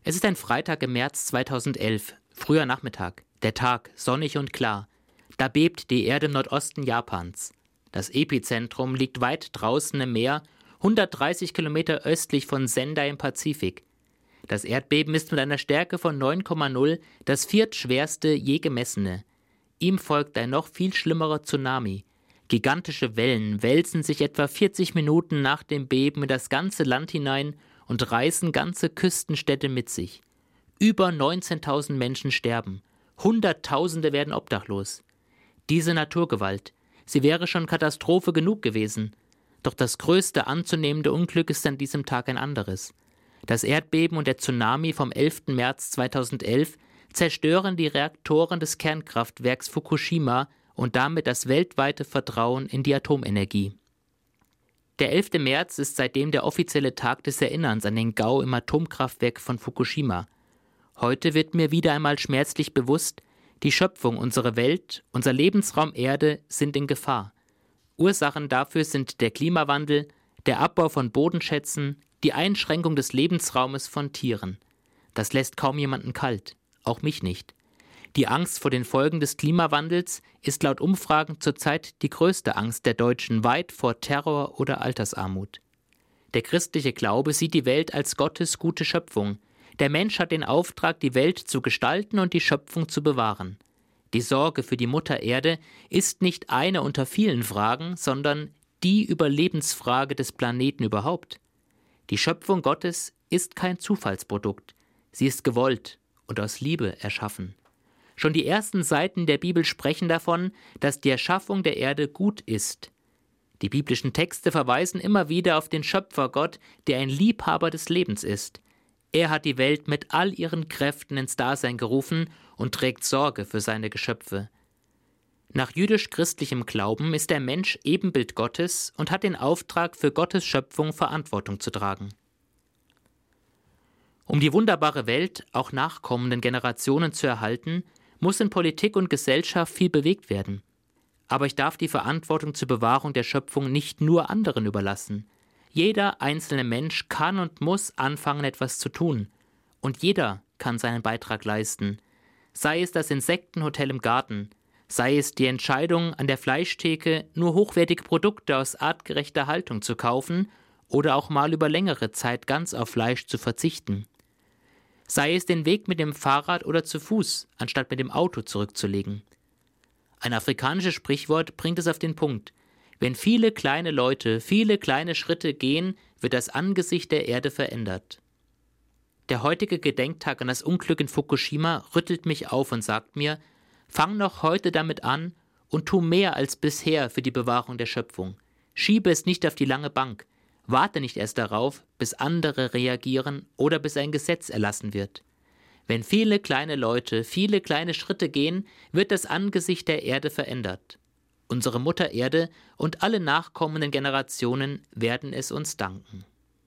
Es ist ein Freitag im März 2011, früher Nachmittag, der Tag sonnig und klar. Da bebt die Erde im Nordosten Japans. Das Epizentrum liegt weit draußen im Meer, 130 Kilometer östlich von Sendai im Pazifik. Das Erdbeben ist mit einer Stärke von 9,0 das viertschwerste je gemessene. Ihm folgt ein noch viel schlimmerer Tsunami. Gigantische Wellen wälzen sich etwa 40 Minuten nach dem Beben in das ganze Land hinein und reißen ganze Küstenstädte mit sich. Über 19.000 Menschen sterben. Hunderttausende werden obdachlos. Diese Naturgewalt, sie wäre schon Katastrophe genug gewesen. Doch das größte anzunehmende Unglück ist an diesem Tag ein anderes. Das Erdbeben und der Tsunami vom 11. März 2011 zerstören die Reaktoren des Kernkraftwerks Fukushima und damit das weltweite Vertrauen in die Atomenergie. Der 11. März ist seitdem der offizielle Tag des Erinnerns an den Gau im Atomkraftwerk von Fukushima. Heute wird mir wieder einmal schmerzlich bewusst, die Schöpfung, unsere Welt, unser Lebensraum Erde sind in Gefahr. Ursachen dafür sind der Klimawandel, der Abbau von Bodenschätzen, die Einschränkung des Lebensraumes von Tieren. Das lässt kaum jemanden kalt, auch mich nicht. Die Angst vor den Folgen des Klimawandels ist laut Umfragen zurzeit die größte Angst der Deutschen, weit vor Terror oder Altersarmut. Der christliche Glaube sieht die Welt als Gottes gute Schöpfung. Der Mensch hat den Auftrag, die Welt zu gestalten und die Schöpfung zu bewahren. Die Sorge für die Mutter Erde ist nicht eine unter vielen Fragen, sondern die Überlebensfrage des Planeten überhaupt. Die Schöpfung Gottes ist kein Zufallsprodukt. Sie ist gewollt und aus Liebe erschaffen. Schon die ersten Seiten der Bibel sprechen davon, dass die Erschaffung der Erde gut ist. Die biblischen Texte verweisen immer wieder auf den Schöpfergott, der ein Liebhaber des Lebens ist. Er hat die Welt mit all ihren Kräften ins Dasein gerufen und trägt Sorge für seine Geschöpfe. Nach jüdisch-christlichem Glauben ist der Mensch Ebenbild Gottes und hat den Auftrag, für Gottes Schöpfung Verantwortung zu tragen. Um die wunderbare Welt auch nachkommenden Generationen zu erhalten, muss in Politik und Gesellschaft viel bewegt werden. Aber ich darf die Verantwortung zur Bewahrung der Schöpfung nicht nur anderen überlassen. Jeder einzelne Mensch kann und muss anfangen, etwas zu tun. Und jeder kann seinen Beitrag leisten. Sei es das Insektenhotel im Garten, sei es die Entscheidung, an der Fleischtheke nur hochwertige Produkte aus artgerechter Haltung zu kaufen oder auch mal über längere Zeit ganz auf Fleisch zu verzichten. Sei es den Weg mit dem Fahrrad oder zu Fuß, anstatt mit dem Auto zurückzulegen. Ein afrikanisches Sprichwort bringt es auf den Punkt. Wenn viele kleine Leute viele kleine Schritte gehen, wird das Angesicht der Erde verändert. Der heutige Gedenktag an das Unglück in Fukushima rüttelt mich auf und sagt mir, fang noch heute damit an und tu mehr als bisher für die Bewahrung der Schöpfung. Schiebe es nicht auf die lange Bank. Warte nicht erst darauf, bis andere reagieren oder bis ein Gesetz erlassen wird. Wenn viele kleine Leute viele kleine Schritte gehen, wird das Angesicht der Erde verändert. Unsere Mutter Erde und alle nachkommenden Generationen werden es uns danken.